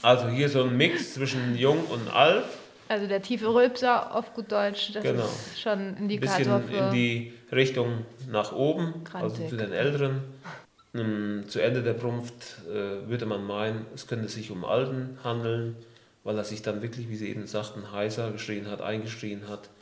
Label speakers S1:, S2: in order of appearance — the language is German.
S1: Also hier so ein Mix zwischen jung und alt.
S2: Also der tiefe Rülpser auf gut Deutsch, das
S1: Genau.
S2: ist schon ein
S1: Ein
S2: Indikator
S1: bisschen in
S2: für
S1: die Richtung nach oben, also
S2: Grantig.
S1: zu den Älteren. Zu Ende der Brunft würde man meinen, es könnte sich um Alten handeln, weil er sich dann wirklich, wie Sie eben sagten, heißer geschrien hat, eingeschrien hat.